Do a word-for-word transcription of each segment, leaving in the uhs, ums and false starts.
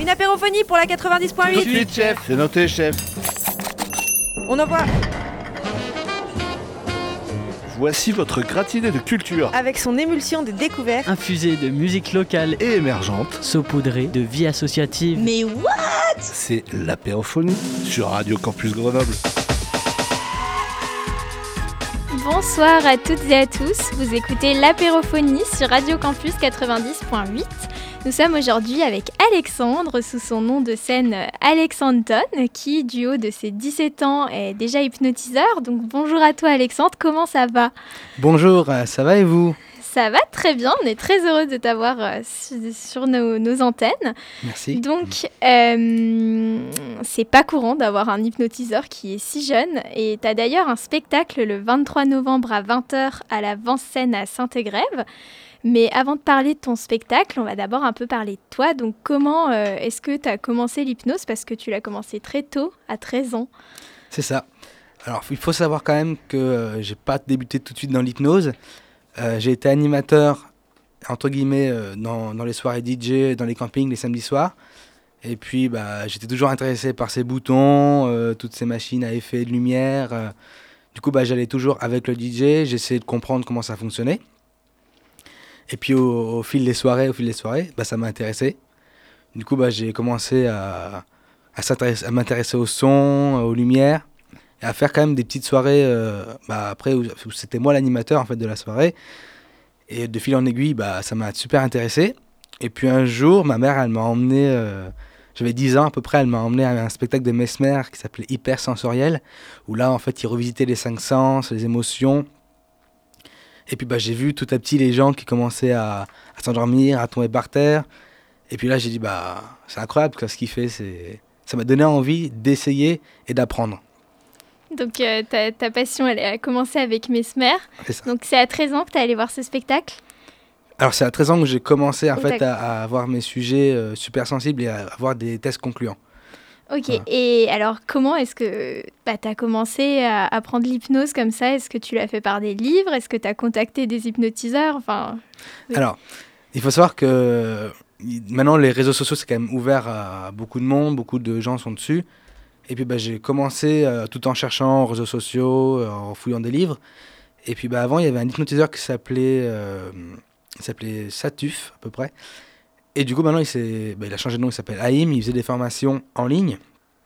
Une apérophonie pour la quatre-vingt-dix point Tout de huit. suite, chef. C'est noté, chef. On envoie Voici votre gratiné de culture. avec son émulsion de découverte. Infusé de musique locale Et émergente. saupoudré de vie associative. Mais what? C'est l'apérophonie sur Radio Campus Grenoble. Bonsoir à toutes et à tous, vous écoutez l'apérophonie sur Radio Campus quatre-vingt-dix point huit. Nous sommes aujourd'hui avec Alexandre, sous son nom de scène Alexandton, qui, du haut de ses dix-sept ans, est déjà hypnotiseur. Donc bonjour à toi Alexandre, comment ça va ? Bonjour, euh, ça va et vous ? Ça va très bien, on est très heureux de t'avoir euh, sur, sur nos, nos antennes. Merci. Donc, euh, c'est pas courant d'avoir un hypnotiseur qui est si jeune. Et tu as d'ailleurs un spectacle le vingt-trois novembre à vingt heures à la Vincennes à Saint-Égrève. Mais avant de parler de ton spectacle, on va d'abord un peu parler de toi. Donc, comment euh, est-ce que tu as commencé l'hypnose ? Parce que tu l'as commencé très tôt, à treize ans. C'est ça. Alors, il faut savoir quand même que euh, j'ai pas débuté tout de suite dans l'hypnose. Euh, j'ai été animateur, entre guillemets, euh, dans, dans les soirées D J, dans les campings, les samedis soirs. Et puis, bah, j'étais toujours intéressé par ces boutons, euh, toutes ces machines à effet de lumière. euh. Du coup, bah, j'allais toujours avec le D J, j'essayais de comprendre comment ça fonctionnait. Et puis, au, au fil des soirées, au fil des soirées, bah, ça m'a intéressé. Du coup, bah, j'ai commencé à, à, s'intéresser- à m'intéresser au son, aux lumières, et à faire quand même des petites soirées, euh, bah, après, où, où c'était moi l'animateur en fait, de la soirée. Et de fil en aiguille, bah, ça m'a super intéressé. Et puis un jour, ma mère, elle m'a emmené, euh, j'avais dix ans à peu près, elle m'a emmené à un spectacle de Mesmer qui s'appelait Hypersensoriel, où là, en fait, il revisitait les cinq sens, les émotions. Et puis bah, j'ai vu tout à petit les gens qui commençaient à, à s'endormir, à tomber par terre. Et puis là, j'ai dit, bah, c'est incroyable quoi, ce qu'il fait. C'est... Ça m'a donné envie d'essayer et d'apprendre. Donc, euh, ta, ta passion, elle a commencé avec Mesmer. C'est ça. Donc, c'est à treize ans que tu es allé voir ce spectacle ? Alors, c'est à treize ans que j'ai commencé en Oh, fait, d'accord. à, à avoir mes sujets euh, super sensibles et à avoir des tests concluants. Ok, Voilà. et alors comment est-ce que bah, tu as commencé à apprendre l'hypnose comme ça ? Est-ce que tu l'as fait par des livres ? Est-ce que tu as contacté des hypnotiseurs ? Enfin, oui. Alors, il faut savoir que y- maintenant, les réseaux sociaux, c'est quand même ouvert à beaucoup de monde, beaucoup de gens sont dessus. Et puis, bah, j'ai commencé euh, tout en cherchant aux réseaux sociaux, euh, en fouillant des livres. Et puis, bah, avant, il y avait un hypnotiseur qui s'appelait, euh, il s'appelait Satuf, à peu près. Et du coup, maintenant, il, s'est, bah, il a changé de nom, il s'appelle Haïm. Il faisait des formations en ligne.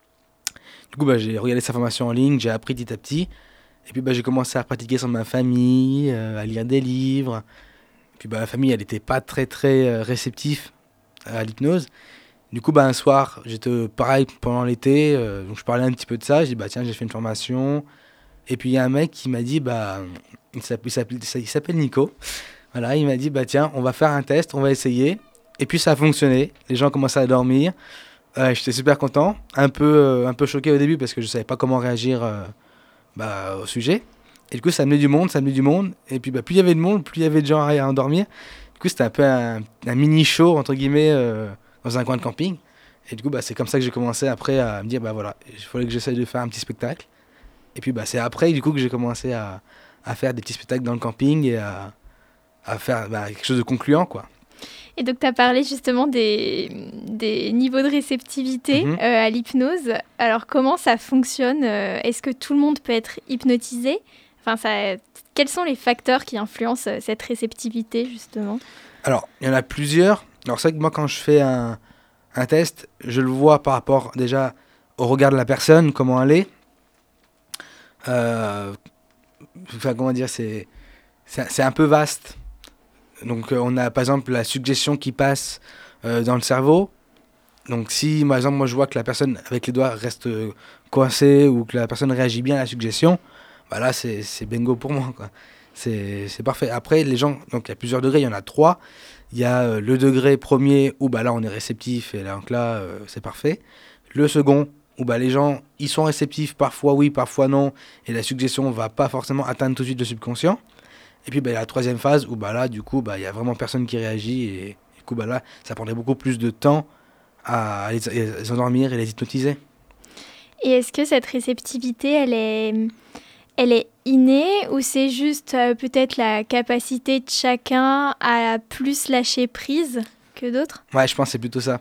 Du coup, bah, j'ai regardé sa formation en ligne, j'ai appris petit à petit. Et puis, bah, j'ai commencé à pratiquer sur ma famille, euh, à lire des livres. Puis bah, la famille, elle n'était pas très très euh, réceptive à l'hypnose. Du coup, bah, un soir, j'étais pareil pendant l'été, euh, donc je parlais un petit peu de ça. Je dis, bah, tiens, j'ai fait une formation. Et puis il y a un mec qui m'a dit, bah, il s'appelle, il s'appelle, il s'appelle Nico. Voilà, il m'a dit, bah, tiens, on va faire un test, on va essayer. Et puis ça a fonctionné. Les gens commençaient à dormir. Euh, j'étais super content, un peu, euh, un peu choqué au début parce que je ne savais pas comment réagir euh, bah, au sujet. Et du coup, ça amenait du monde, ça amenait du monde. Et puis, bah, plus il y avait de monde, plus il y avait de gens à, à endormir. Du coup, c'était un peu un, un mini-show, entre guillemets, euh, dans un coin de camping. Et du coup, bah, c'est comme ça que j'ai commencé après à me dire, bah voilà, il fallait que j'essaye de faire un petit spectacle. Et puis, bah, c'est après, du coup, que j'ai commencé à, à faire des petits spectacles dans le camping et à, à faire bah, quelque chose de concluant, quoi. Et donc, tu as parlé justement des, des niveaux de réceptivité Mhm. euh, à l'hypnose. Alors, comment ça fonctionne ? Euh, Est-ce que tout le monde peut être hypnotisé ? Enfin, ça, quels sont les facteurs qui influencent euh, cette réceptivité, justement ? Alors, il y en a plusieurs. Alors, c'est vrai que moi, quand je fais un, un test, je le vois par rapport déjà au regard de la personne, comment elle est. Euh, enfin, comment dire, c'est, c'est, c'est un peu vaste. Donc, euh, on a par exemple la suggestion qui passe euh, dans le cerveau. Donc, si par exemple, moi je vois que la personne avec les doigts reste euh, coincée ou que la personne réagit bien à la suggestion, bah là, c'est, c'est bingo pour moi, quoi. C'est, c'est parfait. Après, les gens, donc il y a plusieurs degrés, il y en a trois. Il y a euh, le degré premier où bah, là, on est réceptif et là, donc là euh, c'est parfait. Le second où bah, les gens, ils sont réceptifs, parfois oui, parfois non, et la suggestion ne va pas forcément atteindre tout de suite le subconscient. Et puis bah, il y a la troisième phase où bah, là, du coup, bah, il n'y a vraiment personne qui réagit et du coup, bah, là, ça prendrait beaucoup plus de temps à les, les endormir et les hypnotiser. Et est-ce que cette réceptivité, elle est, elle est innée ou c'est juste euh, peut-être la capacité de chacun à plus lâcher prise que d'autres ? Ouais, je pense que c'est plutôt ça.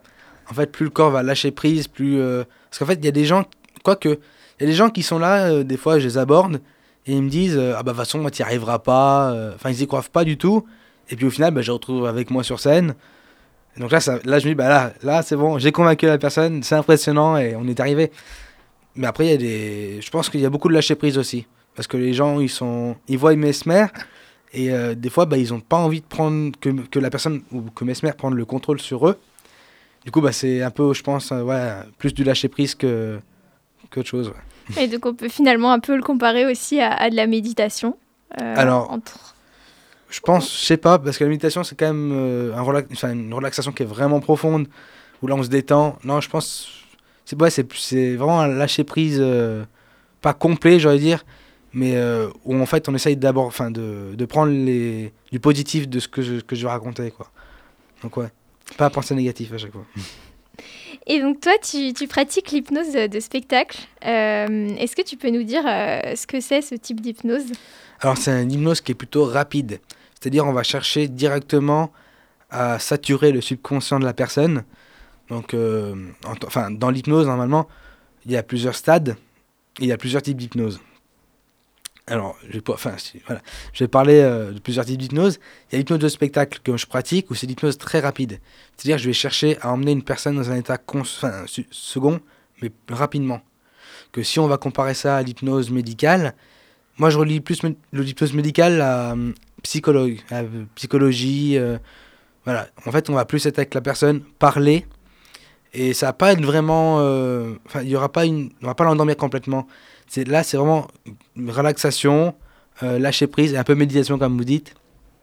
en fait, plus le corps va lâcher prise, plus... euh, Parce qu'en fait, il y a des gens, quoique, il y a des gens qui sont là, euh, des fois, je les aborde, et ils me disent, euh, ah bah, de toute façon, tu n'y arriveras pas. euh, Enfin, ils y croient pas du tout. Et puis au final, bah, je les retrouve avec moi sur scène. Et donc là, ça, là, je me dis, bah là, là c'est bon, j'ai convaincu la personne, c'est impressionnant, et on est arrivé. Mais après, il y a des... Je pense qu'il y a beaucoup de lâcher prise aussi. Parce que les gens, ils sont... Ils voient Mesmer, et euh, des fois, bah, ils n'ont pas envie de prendre... Que, que la personne, ou que Mesmer prenne le contrôle sur eux. Du coup, bah, c'est un peu, je pense, euh, ouais, plus du lâcher prise que, qu'autre chose. Ouais. Et donc, on peut finalement un peu le comparer aussi à, à de la méditation. Euh, Alors, entre... je pense, je sais pas, parce que la méditation, c'est quand même euh, un relax... enfin, une relaxation qui est vraiment profonde, où là, on se détend. Non, je pense... C'est, ouais, c'est, c'est vraiment un lâcher prise, euh, pas complet, j'aurais dire, mais euh, où en fait, on essaye d'abord, enfin, de, de prendre les, du positif de ce que je, que je vais raconter, quoi. Donc, ouais. Pas à penser négatif à chaque fois. Et donc toi, tu, tu pratiques l'hypnose de spectacle. Euh, est-ce que tu peux nous dire euh, ce que c'est ce type d'hypnose ? Alors c'est une hypnose qui est plutôt rapide. C'est-à-dire on va chercher directement à saturer le subconscient de la personne. Donc, euh, en, enfin, dans l'hypnose, normalement, il y a plusieurs stades. Il y a plusieurs types d'hypnose. Alors, je vais, enfin, si, voilà. je vais parler euh, de plusieurs types d'hypnose. Il y a l'hypnose de spectacle que je pratique, où c'est l'hypnose très rapide. C'est-à-dire que je vais chercher à emmener une personne dans un état cons- enfin, su- second, mais rapidement. Que si on va comparer ça à l'hypnose médicale, moi je relie plus mé- l'hypnose médicale à, euh, psychologue, à euh, psychologie. Euh, voilà. En fait, on va plus être avec la personne, parler, et ça va pas être vraiment... Euh, enfin, il y aura pas une, on va pas l'endormir complètement. C'est, là, c'est vraiment une relaxation, euh, lâcher prise et un peu méditation, comme vous dites.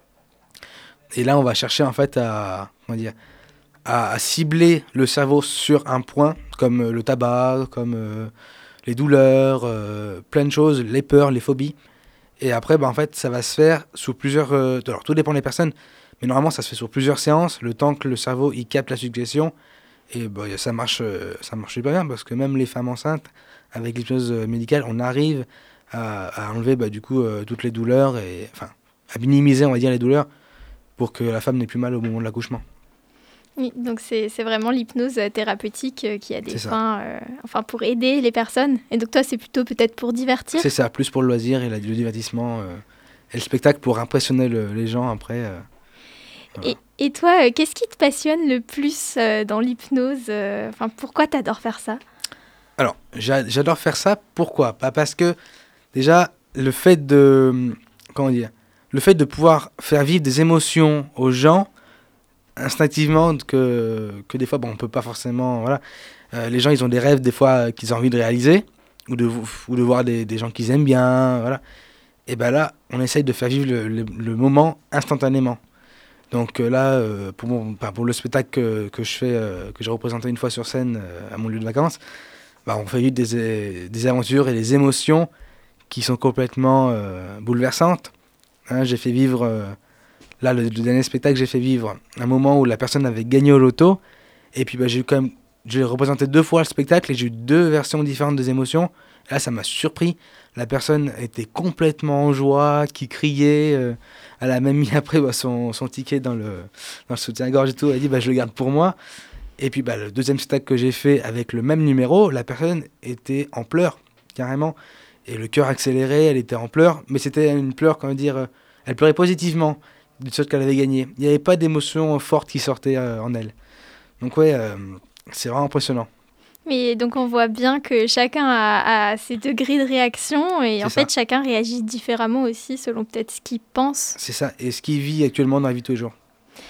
Et là, on va chercher en fait à, comment dire, à, à cibler le cerveau sur un point, comme euh, le tabac, comme euh, les douleurs, euh, plein de choses, les peurs, les phobies. Et après, bah, en fait, ça va se faire sous plusieurs... Euh, alors, tout dépend des personnes, mais normalement, ça se fait sur plusieurs séances, le temps que le cerveau il capte la suggestion. Et bah, ça marche, euh, ça marche super bien, parce que même les femmes enceintes, avec l'hypnose médicale, on arrive à, à enlever bah, du coup euh, toutes les douleurs, et enfin à minimiser, on va dire, les douleurs pour que la femme n'ait plus mal au moment de l'accouchement. Oui, donc c'est, c'est vraiment l'hypnose thérapeutique euh, qui a des C'est fins, euh, enfin pour aider les personnes. Et donc toi, c'est plutôt peut-être pour divertir ? C'est ça, plus pour le loisir et la, le divertissement euh, et le spectacle pour impressionner le, les gens après. Euh, voilà. et, et toi, euh, qu'est-ce qui te passionne le plus euh, dans l'hypnose ? euh, Enfin, pourquoi t'adores faire ça ? Alors, j'a- j'adore faire ça. Pourquoi ? Pas parce que, déjà, le fait de... Comment dire ? Le fait de pouvoir faire vivre des émotions aux gens, instinctivement, que, que des fois, bon, on ne peut pas forcément... Voilà. Euh, les gens, ils ont des rêves, des fois, qu'ils ont envie de réaliser, ou de, ou de voir des, des gens qu'ils aiment bien, voilà. Et bien là, on essaye de faire vivre le, le, le moment instantanément. Donc euh, là, euh, pour, mon, pour le spectacle que, que je fais, euh, que j'ai représenté une fois sur scène euh, à mon lieu de vacances, bah, on fait vivre des, des aventures et des émotions qui sont complètement euh, bouleversantes. Hein, j'ai fait vivre, euh, là, le, le dernier spectacle, j'ai fait vivre un moment où la personne avait gagné au loto. Et puis, bah, j'ai eu quand même, j'ai représenté deux fois le spectacle et j'ai eu deux versions différentes des émotions. Et là, ça m'a surpris. La personne était complètement en joie, qui criait. Euh, elle a même mis après bah, son, son ticket dans le, dans le soutien-gorge et tout. Elle a dit, bah, je le garde pour moi. Et puis, bah, le deuxième spectacle que j'ai fait avec le même numéro, la personne était en pleurs, carrément. Et le cœur accéléré, elle était en pleurs. Mais c'était une pleure, comment dire, euh, elle pleurait positivement du fait qu'elle avait gagné. Il n'y avait pas d'émotion forte qui sortait euh, en elle. Donc, ouais, euh, c'est vraiment impressionnant. Mais donc, on voit bien que chacun a, a ses degrés de réaction. Et C'est en ça. fait, chacun réagit différemment aussi, selon peut-être ce qu'il pense. C'est ça. Et ce qu'il vit actuellement dans la vie de tous les jours.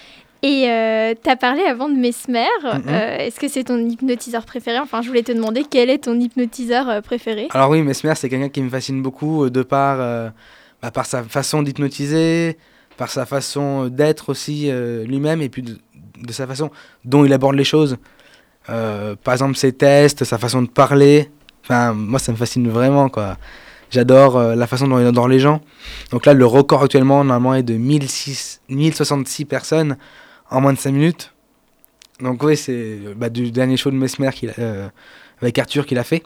Et euh, tu as parlé avant de Mesmer. Mm-hmm. Euh, est-ce que c'est ton hypnotiseur préféré ? Enfin, je voulais te demander quel est ton hypnotiseur euh, préféré ? Alors oui, Mesmer, c'est quelqu'un qui me fascine beaucoup euh, de par, euh, bah, par sa façon d'hypnotiser, par sa façon d'être aussi euh, lui-même, et puis de, de sa façon dont il aborde les choses. Euh, par exemple, ses tests, sa façon de parler. Enfin, moi, ça me fascine vraiment, quoi. J'adore euh, la façon dont il adore les gens. Donc là, le record actuellement, normalement, est de mille soixante-six personnes en moins de cinq minutes. Donc oui, c'est bah, du dernier show de Mesmer qu'il a, euh, avec Arthur qu'il a fait.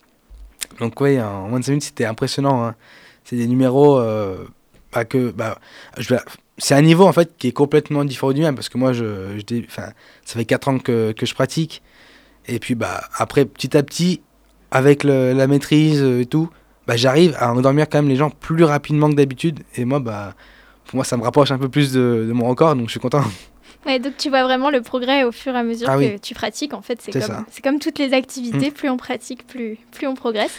Donc oui, en moins de cinq minutes, c'était impressionnant. Hein. C'est des numéros euh, bah, que... Bah, je vais, c'est un niveau en fait qui est complètement différent du mien parce que moi, je, je dé- enfin, ça fait quatre ans que, que je pratique. Et puis bah, après, petit à petit, avec le- la maîtrise et tout, bah, j'arrive à endormir quand même les gens plus rapidement que d'habitude. Et moi, bah, pour moi, ça me rapproche un peu plus de, de mon record, donc je suis content. Ouais, donc tu vois vraiment le progrès au fur et à mesure Ah que oui. tu pratiques. En fait, c'est, C'est comme, ça. c'est comme toutes les activités, Mm. plus on pratique, plus, plus on progresse.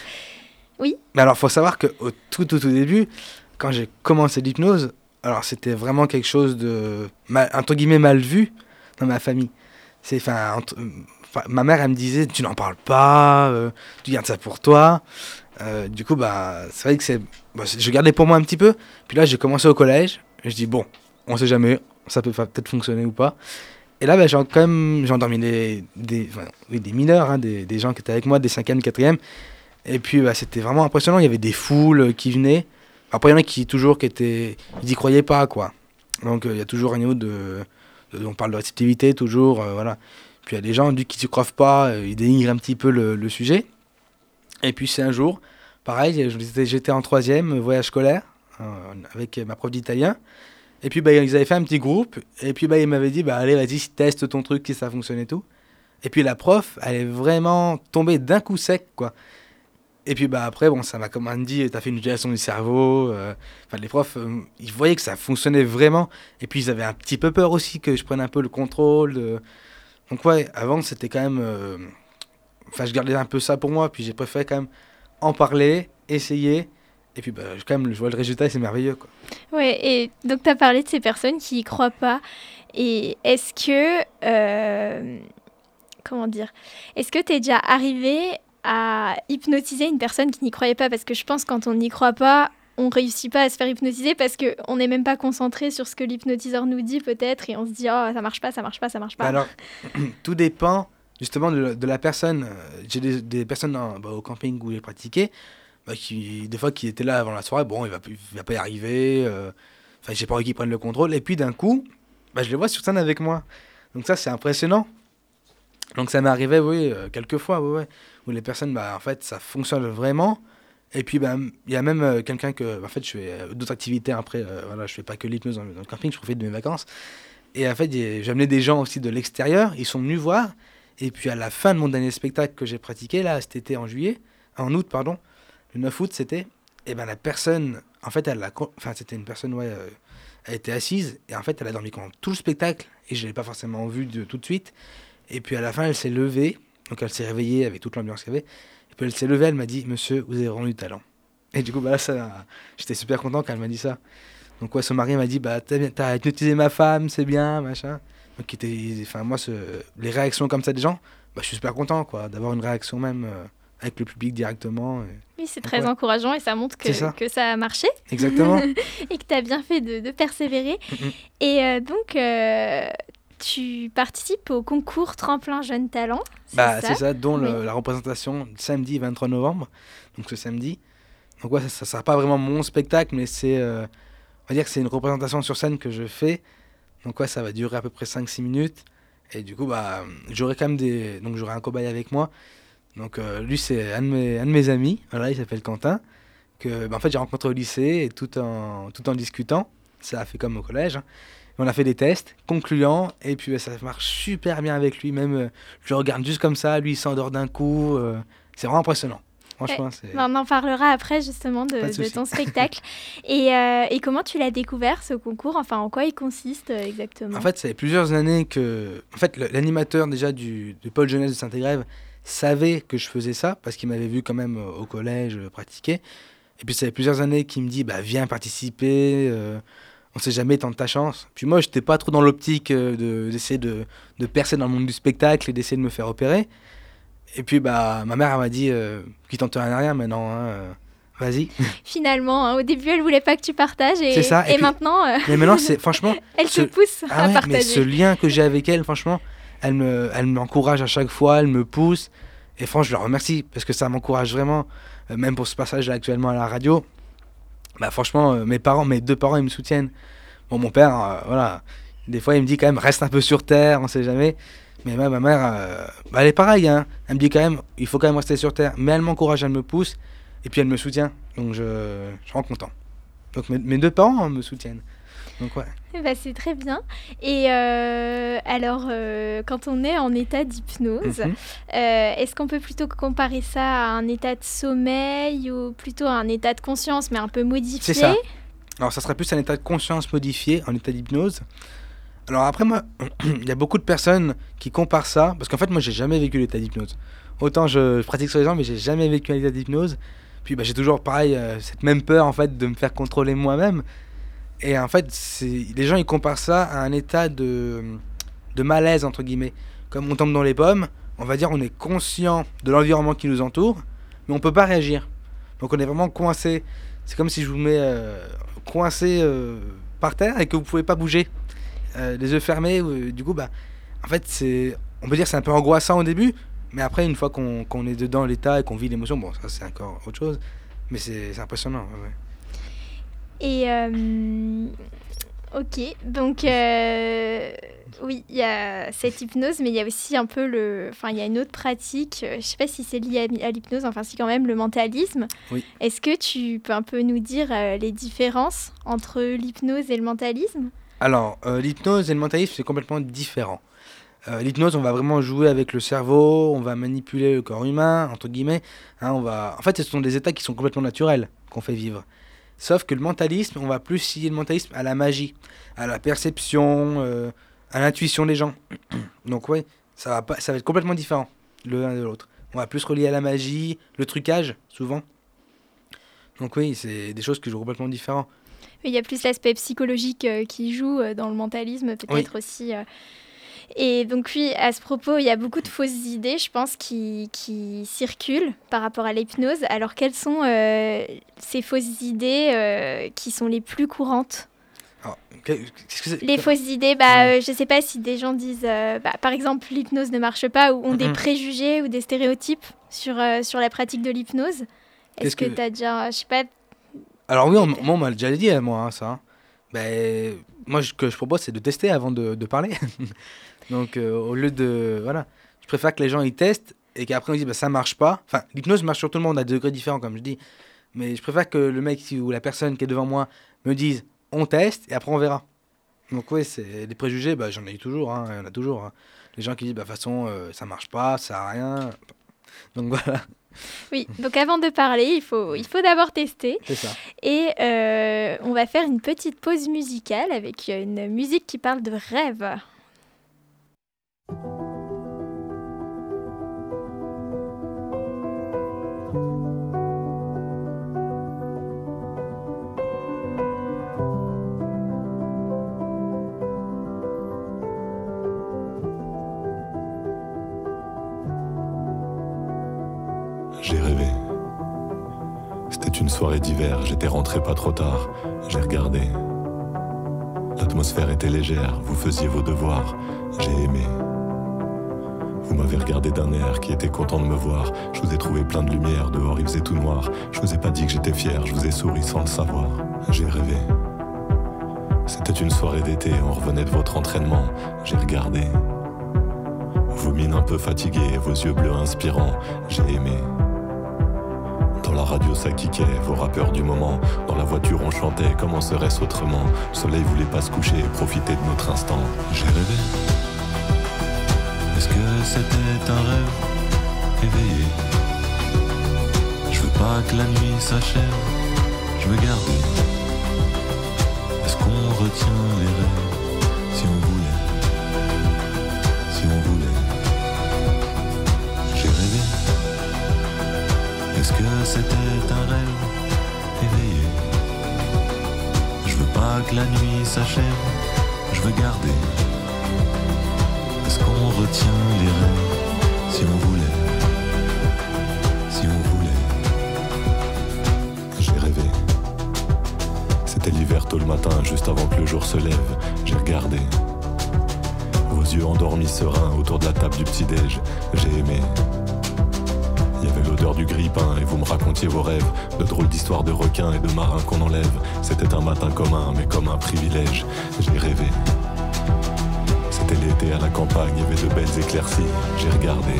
Mais alors, faut savoir qu'au tout, tout, tout début, quand j'ai commencé l'hypnose, alors c'était vraiment quelque chose de, mal, entre guillemets, mal vu dans ma famille. C'est, enfin, entre- enfin, ma mère, elle me disait, tu n'en parles pas, euh, tu gardes ça pour toi. Euh, du coup, bah, c'est vrai que c'est, bah, c'est- je gardais pour moi un petit peu. Puis là, j'ai commencé au collège, et je dis, bon, on sait jamais, ça peut fa- peut-être fonctionner ou pas. Et là, bah, j'ai quand même, j'ai endormi des, des, enfin, oui, des mineurs, hein, des, des gens qui étaient avec moi, des cinquièmes, quatrièmes. Et puis, bah, c'était vraiment impressionnant. Il y avait des foules qui venaient. Après, il y en a qui, toujours, qui étaient, ils n'y croyaient pas, quoi. Donc, euh, il y a toujours un niveau de, de- on parle de réceptivité, toujours, euh, voilà. Puis, il y a des gens, du, qui ne s'y croient pas, euh, ils dénigrent un petit peu le, le sujet. Et puis, c'est un jour, pareil, j'étais, j'étais en troisième, euh, voyage scolaire, euh, avec ma prof d'italien. Et puis, bah, ils avaient fait un petit groupe. Et puis, bah, ils m'avaient dit, bah, allez, vas-y, teste ton truc, si ça fonctionne et tout. Et puis, la prof, elle est vraiment tombée d'un coup sec, quoi. Et puis, bah, après, bon, ça m'a comme dit, t'as fait une utilisation du cerveau. euh, Enfin, les profs, euh, ils voyaient que ça fonctionnait vraiment. Et puis, ils avaient un petit peu peur aussi que je prenne un peu le contrôle. de- Donc, ouais, avant, c'était quand même... euh, Enfin, je gardais un peu ça pour moi. Puis, j'ai préféré quand même en parler, essayer. Et puis, bah, quand même, je vois le résultat et c'est merveilleux, quoi. Ouais, et donc tu as parlé de ces personnes qui y croient pas. Et est-ce que. euh, comment dire Est-ce que tu es déjà arrivé à hypnotiser une personne qui n'y croyait pas? Parce que je pense que quand on n'y croit pas, on réussit pas à se faire hypnotiser parce qu'on n'est même pas concentré sur ce que l'hypnotiseur nous dit, peut-être, et on se dit, oh, ça marche pas, ça marche pas, ça marche pas. Alors, tout dépend justement de, la- de la personne. Euh, J'ai des, des personnes dans- bah, au camping où j'ai pratiqué, bah, qui, des fois qui étaient là avant la soirée, bon, il va, il va pas y arriver, euh, enfin, j'ai pas envie qu'ils prennent le contrôle, et puis d'un coup, bah, je les vois sur scène avec moi. Donc ça, c'est impressionnant. Donc ça m'est arrivé, oui, euh, quelques fois, oui, ouais, où les personnes, bah, en fait, ça fonctionne vraiment. Et puis, bah, il y a même euh, quelqu'un que, en fait, je fais euh, d'autres activités après, euh, voilà, je fais pas que l'hypnose dans, le- dans le camping, je profite de mes vacances. Et en fait, j'ai j'ai amené des gens aussi de l'extérieur, ils sont venus voir. Et puis à la fin de mon dernier spectacle que j'ai pratiqué, là, cet été en juillet, en août, pardon, le neuf août, c'était, et ben la personne, en fait, elle a, co- enfin, c'était une personne, ouais, euh, elle était assise, et en fait, elle a dormi pendant tout le spectacle, et je l'ai pas forcément vu de, tout de suite. Et puis à la fin, elle s'est levée, donc elle s'est réveillée avec toute l'ambiance qu'il y avait, et puis elle s'est levée, elle m'a dit, monsieur, vous avez vraiment du talent. Et du coup, bah là, ça, j'étais super content quand elle m'a dit ça. Donc ouais, son mari m'a dit, bah t'as, bien- t'as hypnotisé ma femme, c'est bien, machin. Donc il était, enfin moi, ce, les réactions comme ça des gens, bah je suis super content, quoi, d'avoir une réaction même euh, avec le public directement. et- Oui, c'est Donc, très ouais. encourageant et ça montre que C'est ça. que ça a marché Exactement. et que tu as bien fait de, de persévérer. Mhm. Et euh, donc, euh, tu participes au concours Tremplin Jeune Talent. C'est Bah ça c'est ça, dont le- Oui. la représentation samedi vingt-trois novembre, donc ce samedi. Donc ouais, ça, ça sera pas vraiment mon spectacle, mais c'est, euh, on va dire que c'est une représentation sur scène que je fais. Donc ouais, ça va durer à peu près cinq six minutes. Et du coup, bah, j'aurai quand même des, donc j'aurai un cobaye avec moi. Donc euh, lui, c'est un de mes, un de mes amis. Voilà, il s'appelle Quentin. Que, bah, en fait, j'ai rencontré au lycée et tout en, tout en discutant. Ça a fait comme au collège. hein. On a fait des tests concluants et puis bah, ça marche super bien avec lui. Même, euh, je le regarde juste comme ça, lui il s'endort d'un coup. euh, c'est vraiment impressionnant. Franchement, c'est... Ben, on en parlera après justement de, Pas de de souci. ton spectacle. et, euh, et comment tu l'as découvert ce concours? Enfin, en quoi il consiste euh, exactement? En fait, ça fait plusieurs années que... En fait, le- l'animateur déjà du, du pôle jeunesse de Saint-Égrève savait que je faisais ça parce qu'il m'avait vu quand même euh, au collège euh, pratiquer. Et puis ça fait plusieurs années qu'il me dit, bah viens participer, euh, on sait jamais, tente ta chance. Puis moi, j'étais pas trop dans l'optique euh, de, d'essayer de, de percer dans le monde du spectacle et d'essayer de me faire opérer. Et puis bah ma mère elle m'a dit, euh, qui tente rien à rien maintenant, hein, euh, vas-y. Finalement, hein, au début, elle voulait pas que tu partages et, C'est ça, et et puis- maintenant, euh, Mais maintenant, c'est franchement... elle ce- te pousse Ah à ouais, partager. mais ce lien que j'ai avec elle, franchement, elle me, elle m'encourage à chaque fois, elle me pousse. Et franchement, je la remercie parce que ça m'encourage vraiment, euh, même pour ce passage là actuellement à la radio. Bah franchement, euh, mes parents, mes deux parents, ils me soutiennent. Bon, mon père, euh, voilà, des fois il me dit quand même reste un peu sur terre, on sait jamais. Mais moi, ma mère, euh, bah, elle est pareille, hein. Elle me dit quand même, il faut quand même rester sur terre. Mais elle m'encourage, elle me pousse, et puis elle me soutient. Donc je, je suis vraiment content. Donc mes, mes deux parents hein, me soutiennent. Donc ouais. Bah, c'est très bien. Et euh, alors, euh, quand on est en état d'hypnose, Mhm. euh, est-ce qu'on peut plutôt comparer ça à un état de sommeil ou plutôt à un état de conscience, mais un peu modifié? C'est ça. Alors ça serait plus un état de conscience modifié, en état d'hypnose. Alors après moi, il y a beaucoup de personnes qui comparent ça, parce qu'en fait moi j'ai jamais vécu l'état d'hypnose. Autant je, je pratique sur les gens, mais j'ai jamais vécu un état d'hypnose. Puis bah, j'ai toujours pareil, euh, cette même peur en fait de me faire contrôler moi-même. Et en fait, c'est, les gens ils comparent ça à un état de, de malaise entre guillemets. Comme on tombe dans les pommes, on va dire on est conscient de l'environnement qui nous entoure, mais on peut pas réagir. Donc on est vraiment coincé. C'est comme si je vous mets euh, coincé euh, par terre et que vous pouvez pas bouger, euh, les yeux fermés. Euh, du coup, bah, en fait, c'est, on peut dire que c'est un peu angoissant au début, mais après, une fois qu'on, qu'on est dedans l'état et qu'on vit l'émotion, bon, ça c'est encore autre chose, mais c'est, c'est impressionnant. Ouais, ouais. Et euh, ok, donc euh, oui, il y a cette hypnose, mais il y a aussi un peu le, enfin il y a une autre pratique. euh, Je sais pas si c'est lié à, à l'hypnose, enfin c'est quand même le mentalisme. Oui. Est-ce que tu peux un peu nous dire euh, les différences entre l'hypnose et le mentalisme? Alors, euh, l'hypnose et le mentalisme, c'est complètement différent. Euh, l'hypnose, on va vraiment jouer avec le cerveau, on va manipuler le corps humain, entre guillemets. Hein, on va... En fait, ce sont des états qui sont complètement naturels qu'on fait vivre. Sauf que le mentalisme, on va plus lier le mentalisme à la magie, à la perception, euh, à l'intuition des gens. Donc ouais, ça va, pas, ça va être complètement différent, le l'un de l'autre. On va plus relier à la magie, le trucage, souvent. Donc oui, c'est des choses qui jouent complètement différentes. Il y a plus l'aspect psychologique euh, qui joue euh, dans le mentalisme, peut-être Oui. aussi. euh. Et donc oui, à ce propos, il y a beaucoup de fausses idées, je pense, qui, qui circulent par rapport à l'hypnose. Alors, quelles sont euh, ces fausses idées euh, qui sont les plus courantes? Alors, qu'est-ce que c'est Les fausses idées, bah, Ouais. euh, je ne sais pas si des gens disent, euh, bah, par exemple, l'hypnose ne marche pas, ou ont des Mhm. préjugés ou des stéréotypes sur, euh, sur la pratique de l'hypnose. Est-ce Qu'est-ce que que- tu as déjà, je sais pas, Alors oui, on, moi, on m'a déjà dit, moi, hein, ça. Ben, moi, ce que je propose, c'est de tester avant de, de parler. Donc, euh, au lieu de... Voilà. Je préfère que les gens, ils testent et qu'après, on dise, bah, ça marche pas. Enfin, l'hypnose marche sur tout le monde à des degrés différents, comme je dis. Mais je préfère que le mec qui- ou la personne qui est devant moi me dise, on teste et après, on verra. Donc, oui, c'est des préjugés, bah, j'en ai eu toujours. Hein, il y en a toujours. Hein. Les gens qui disent, bah, de toute façon, euh, ça marche pas, ça sert à rien. Donc, voilà, oui. Donc avant de parler, il faut, il faut d'abord tester. c'est ça. Et euh, on va faire une petite pause musicale avec une musique qui parle de rêve. J'ai rêvé. C'était une soirée d'hiver, j'étais rentré pas trop tard. J'ai regardé. L'atmosphère était légère, vous faisiez vos devoirs. J'ai aimé. Vous m'avez regardé d'un air qui était content de me voir. Je vous ai trouvé plein de lumière, dehors il faisait tout noir. Je vous ai pas dit que j'étais fier, je vous ai souri sans le savoir. J'ai rêvé. C'était une soirée d'été, on revenait de votre entraînement. J'ai regardé. Vos mines un peu fatiguées, vos yeux bleus inspirants. J'ai aimé. Dans la radio ça kickait, vos rappeurs du moment. Dans la voiture on chantait, comment serait-ce autrement? Le soleil voulait pas se coucher, profiter de notre instant. J'ai rêvé. Est-ce que c'était un rêve éveillé? Je veux pas que la nuit s'achève, je veux garder. Est-ce qu'on retient les rêves si on voulait? Si on voulait. J'ai rêvé. Est-ce que c'était un rêve éveillé? Je veux pas que la nuit s'achève, je veux garder. Est-ce qu'on retient les rêves si on voulait? Si on voulait. J'ai rêvé. C'était l'hiver tôt le matin, juste avant que le jour se lève. J'ai regardé. Vos yeux endormis sereins autour de la table du petit-déj. J'ai aimé. Il y avait l'odeur du grille-pain et vous me racontiez vos rêves. De drôles d'histoires de requins et de marins qu'on enlève. C'était un matin commun, mais comme un privilège. J'ai rêvé. C'était l'été à la campagne, il y avait de belles éclaircies. J'ai regardé.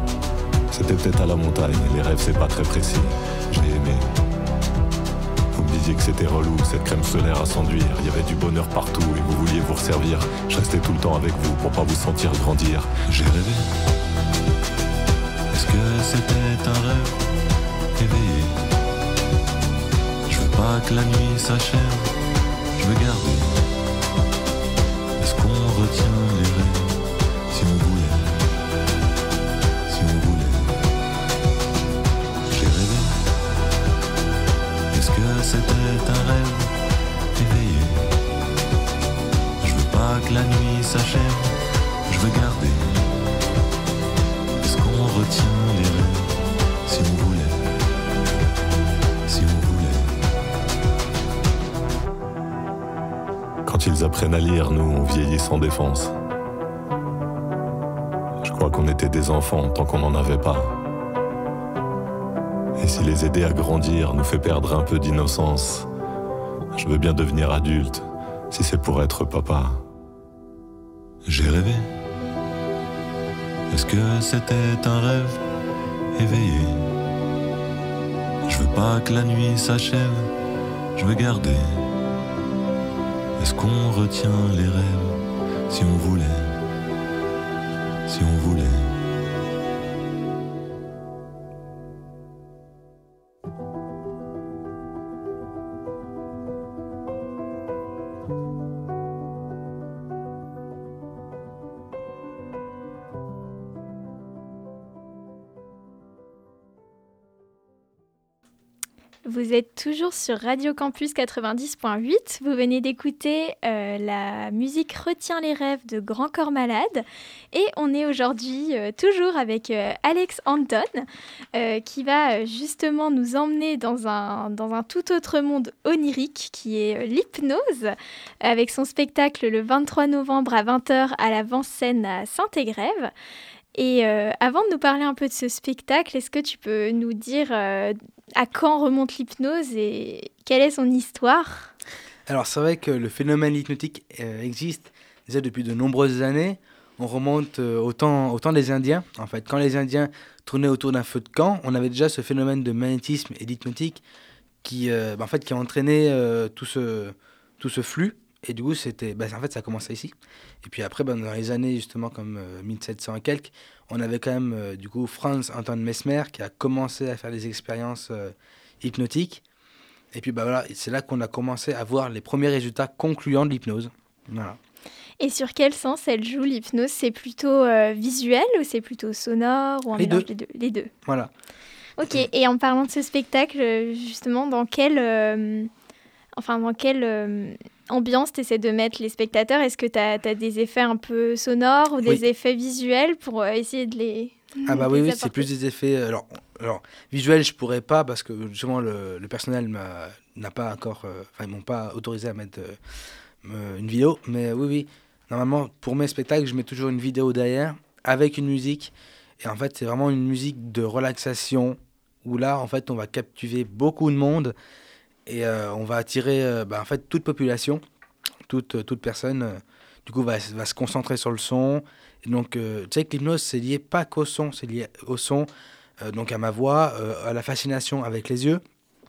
C'était peut-être à la montagne, les rêves c'est pas très précis. J'ai aimé. Vous me me disiez que c'était relou, cette crème solaire à s'enduire. Il y avait du bonheur partout et vous vouliez vous resservir. Je restais tout le temps avec vous pour pas vous sentir grandir. J'ai rêvé. Est-ce que c'était un rêve éveillé? Je veux pas que la nuit s'achève, je veux garder. Est-ce qu'on retient les rêves si on voulait? Si on voulait. J'ai rêvé. Est-ce que c'était un rêve éveillé? Je veux pas que la nuit s'achève, je veux garder. Est-ce qu'on retient les rêves si on voulait? Si on voulait. Quand ils apprennent à lire, nous on vieillit sans défense. Je crois qu'on était des enfants tant qu'on n'en avait pas. Et si les aider à grandir nous fait perdre un peu d'innocence, je veux bien devenir adulte, si c'est pour être papa. J'ai rêvé. Est-ce que c'était un rêve éveillé? Je veux pas que la nuit s'achève, je veux garder. Est-ce qu'on retient les rêves si on voulait? Si on voulait. Vous êtes toujours sur Radio Campus quatre-vingt-dix point huit. Vous venez d'écouter euh, la musique Retiens les rêves de Grand Corps Malade. Et on est aujourd'hui euh, toujours avec euh, Alex Anton euh, qui va euh, justement nous emmener dans un, dans un tout autre monde onirique qui est euh, l'hypnose, avec son spectacle le vingt-trois novembre à vingt heures à la Vincennes à Saint-Égrève. Et euh, avant de nous parler un peu de ce spectacle, est-ce que tu peux nous dire euh, à quand remonte l'hypnose et quelle est son histoire? Alors c'est vrai que le phénomène hypnotique euh, existe déjà depuis de nombreuses années. On remonte euh, au, temps, au temps des Indiens. En fait, quand les Indiens tournaient autour d'un feu de camp, on avait déjà ce phénomène de magnétisme et d'hypnotique qui, euh, bah, en fait, qui a entraîné euh, tout, ce, tout ce flux. Et du coup, c'était, bah, en fait, ça a commencé ici. Et puis après, bah, dans les années, justement, comme euh, mille sept cents et quelques, on avait quand même, euh, du coup, Franz Anton Mesmer qui a commencé à faire des expériences euh, hypnotiques. Et puis, bah, voilà, c'est là qu'on a commencé à voir les premiers résultats concluants de l'hypnose. Voilà. Et sur quel sens elle joue l'hypnose? C'est plutôt euh, visuel ou c'est plutôt sonore ou un les mélange deux. des deux? Les deux. Voilà. Ok, et en parlant de ce spectacle, justement, dans quelle, euh, enfin, dans quelle euh, ambiance tu essaies de mettre les spectateurs? Est-ce que tu as des effets un peu sonores ou des Oui. effets visuels pour euh, essayer de les... Ah bah de oui, les oui, c'est apporter? plus des effets... Alors, alors visuels, je pourrais pas parce que justement, le, le personnel m'a- n'a pas encore... euh, Enfin, ils m'ont pas autorisé à mettre euh, me- une vidéo. Mais oui, oui, normalement, pour mes spectacles, je mets toujours une vidéo derrière avec une musique. Et en fait, c'est vraiment une musique de relaxation où là, en fait, on va captiver beaucoup de monde et euh, on va attirer euh, bah, en fait, toute population, toute, toute personne, euh, du coup, va, va se concentrer sur le son. Et donc, euh, tu sais que l'hypnose, c'est lié pas qu'au son, c'est lié au son, euh, donc à ma voix, euh, à la fascination avec les yeux.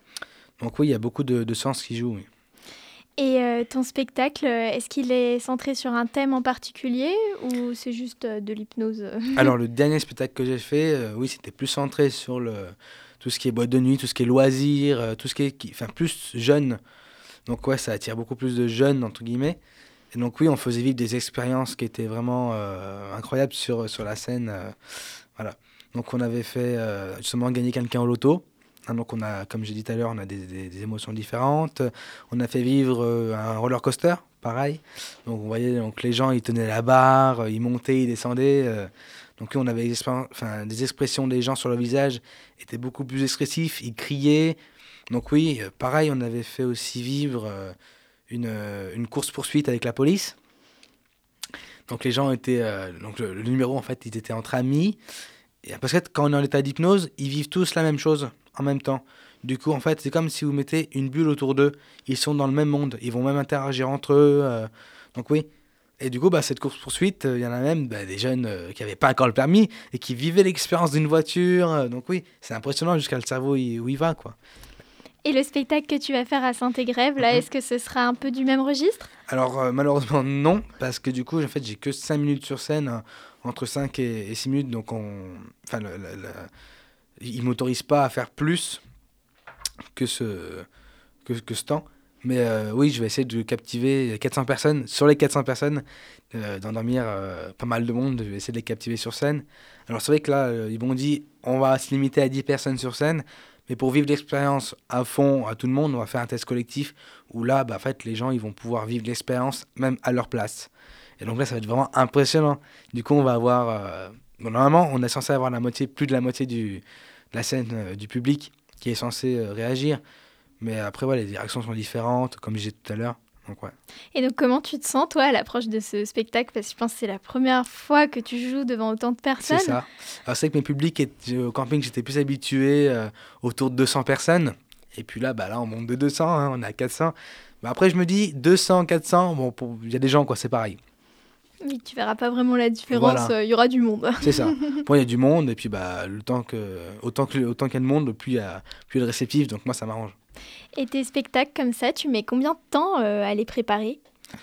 Donc oui, il y a beaucoup de, de sens qui jouent. Oui. Et euh, ton spectacle, euh, est-ce qu'il est centré sur un thème en particulier ou c'est juste euh, de l'hypnose? Alors, le dernier spectacle que j'ai fait, euh, oui, c'était plus centré sur le, tout ce qui est boîte de nuit, tout ce qui est loisirs, euh, tout ce qui est, qui, enfin, plus jeune. Donc ouais, ça attire beaucoup plus de jeunes, entre guillemets. Et donc oui, on faisait vivre des expériences qui étaient vraiment euh, incroyables sur, sur la scène. euh, voilà. Donc on avait fait euh, justement gagner quelqu'un au loto. Hein, donc on a, comme j'ai dit tout à l'heure, on a des, des, des émotions différentes. On a fait vivre euh, un roller coaster, pareil. Donc vous voyez, donc les gens ils tenaient la barre, euh, ils montaient, ils descendaient. euh, donc on avait des, expé- enfin, des expressions des gens sur le visage étaient beaucoup plus expressifs, ils criaient. Donc oui, euh, pareil, on avait fait aussi vivre euh, une, euh, une course-poursuite avec la police. Donc les gens étaient... euh, donc le, le numéro, en fait, ils étaient entre amis. Et parce que quand on est en état d'hypnose, ils vivent tous la même chose en même temps. Du coup, en fait, c'est comme si vous mettez une bulle autour d'eux. Ils sont dans le même monde. Ils vont même interagir entre eux. euh, donc oui. Et du coup, bah, cette course-poursuite, il euh, y en a même bah, des jeunes euh, qui n'avaient pas encore le permis et qui vivaient l'expérience d'une voiture. euh, donc oui, c'est impressionnant jusqu'à le cerveau y- où il va, quoi. Et le spectacle que tu vas faire à Saint-Égrève, là, Mhm. est-ce que ce sera un peu du même registre? Alors euh, malheureusement non, parce que du coup en fait j'ai que cinq minutes sur scène, hein, entre cinq et, et six minutes, donc on... Enfin, le, le, le... ils m'autorisent pas à faire plus que ce, que, que ce temps. Mais euh, oui, je vais essayer de captiver quatre cents personnes. Sur les quatre cents personnes, euh, d'endormir euh, pas mal de monde, je vais essayer de les captiver sur scène. Alors c'est vrai que là, euh, ils m'ont dit, on va se limiter à dix personnes sur scène, mais pour vivre l'expérience à fond, à tout le monde, on va faire un test collectif, où là, bah, en fait, les gens ils vont pouvoir vivre l'expérience même à leur place. Et donc là, ça va être vraiment impressionnant. Du coup, on va avoir... Euh, bon, normalement, on est censé avoir la moitié, plus de la moitié du, de la scène euh, du public qui est censé euh, réagir. Mais après, ouais, les réactions sont différentes, comme je disais tout à l'heure. Donc, ouais. Et donc, comment tu te sens, toi, à l'approche de ce spectacle? Parce que je pense que c'est la première fois que tu joues devant autant de personnes. C'est ça. Alors, c'est que mes publics, étaient, au camping, j'étais plus habitué euh, autour de deux cents personnes. Et puis là, bah, là on monte de deux cents, hein, on est à quatre cents. Mais après, je me dis, deux cents, quatre cents, bon, pour... il y a des gens, quoi, c'est pareil. Oui, tu verras pas vraiment la différence, il Voilà. euh, y aura du monde. C'est ça. Bon, il y a du monde, et puis bah, le temps que, autant qu'il autant qu'il y a de monde, plus il y a, plus il y a de réceptifs, donc moi, ça m'arrange. Et tes spectacles comme ça, tu mets combien de temps euh, à les préparer?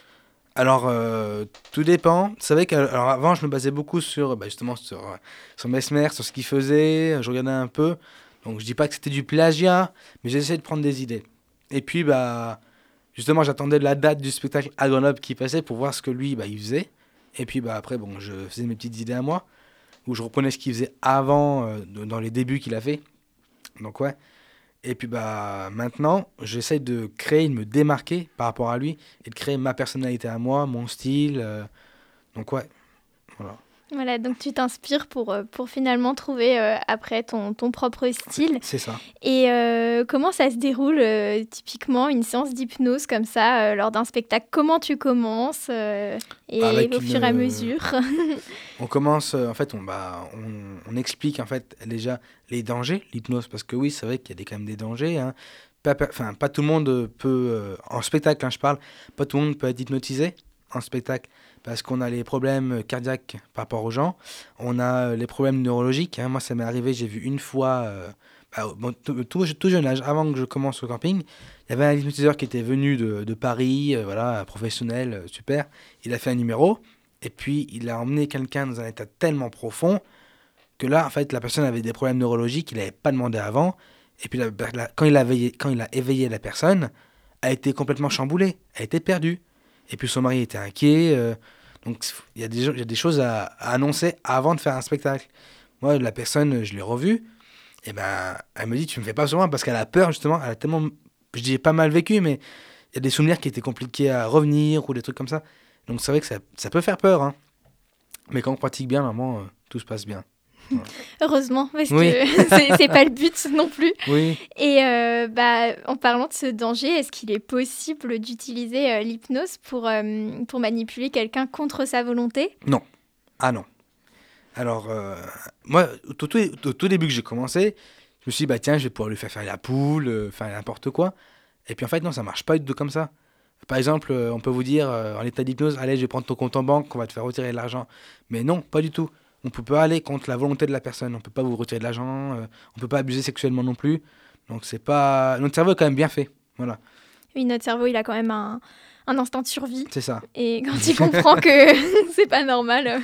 Alors, euh, tout dépend. C'est vrai qu'avant, je me basais beaucoup sur, bah, justement, sur, sur Mesmer, sur ce qu'il faisait, je regardais un peu. Donc, je dis pas que c'était du plagiat, mais j'essayais de prendre des idées. Et puis, bah, justement, j'attendais la date du spectacle à Grenoble qui passait pour voir ce que lui, bah, il faisait. Et puis, bah, après, bon, je faisais mes petites idées à moi, où je reprenais ce qu'il faisait avant, euh, dans les débuts qu'il a fait. Donc, ouais. Et puis, bah, maintenant, j'essaye de créer, de me démarquer par rapport à lui, et de créer ma personnalité à moi, mon style. euh, Donc, ouais, voilà. Voilà, donc tu t'inspires pour, euh, pour finalement trouver euh, après ton, ton propre style. C'est ça. Et euh, comment ça se déroule euh, typiquement une séance d'hypnose comme ça euh, lors d'un spectacle? Comment tu commences euh, et Avec au une, fur et à euh, mesure? On commence, euh, en fait, on, bah, on, on explique en fait déjà les dangers, l'hypnose, parce que oui, c'est vrai qu'il y a des, quand même des dangers. Hein. Pas, pas, enfin, pas tout le monde peut, euh, en spectacle, hein, je parle, pas tout le monde peut être hypnotisé en spectacle, parce qu'on a les problèmes cardiaques par rapport aux gens, on a les problèmes neurologiques. Hein. Moi, ça m'est arrivé, j'ai vu une fois, euh, bah, bon, tout, tout, tout jeune âge, avant que je commence au camping, il y avait un hypnotiseur qui était venu de, de Paris, euh, voilà, professionnel, euh, super. Il a fait un numéro, et puis il a emmené quelqu'un dans un état tellement profond que là, en fait, la personne avait des problèmes neurologiques qu'il n'avait pas demandé avant. Et puis, la, la, quand, il a veillé, quand il a éveillé la personne, elle a été complètement chamboulée, elle a été perdue. Et puis, son mari était inquiet. Euh, donc, il y, y a des choses à, à annoncer avant de faire un spectacle. Moi, la personne, je l'ai revue. Et ben, elle me dit, tu me fais pas besoin, parce qu'elle a peur, justement. Elle a tellement, je dis pas mal vécu, mais il y a des souvenirs qui étaient compliqués à revenir ou des trucs comme ça. Donc, c'est vrai que ça, ça peut faire peur. Hein. Mais quand on pratique bien, normalement, euh, tout se passe bien. Voilà. Heureusement, parce oui. que c'est, c'est pas le but non plus. Oui. Et euh, bah, en parlant de ce danger, est-ce qu'il est possible d'utiliser euh, l'hypnose pour, euh, pour manipuler quelqu'un contre sa volonté? Non. Ah non. Alors, euh, moi, au tout, au tout début que j'ai commencé, je me suis dit, bah tiens, je vais pouvoir lui faire faire la poule, euh, faire n'importe quoi. Et puis en fait, non, ça marche pas du tout comme ça. Par exemple, euh, on peut vous dire, euh, en état d'hypnose, allez, je vais prendre ton compte en banque, on va te faire retirer de l'argent. Mais non, pas du tout. On peut pas aller contre la volonté de la personne. On peut pas vous retirer de l'argent. Euh, on peut pas abuser sexuellement non plus. Donc c'est pas... Notre cerveau est quand même bien fait. Voilà. Oui, notre cerveau, il a quand même un, un instinct de survie. C'est ça. Et quand il comprend que c'est pas normal,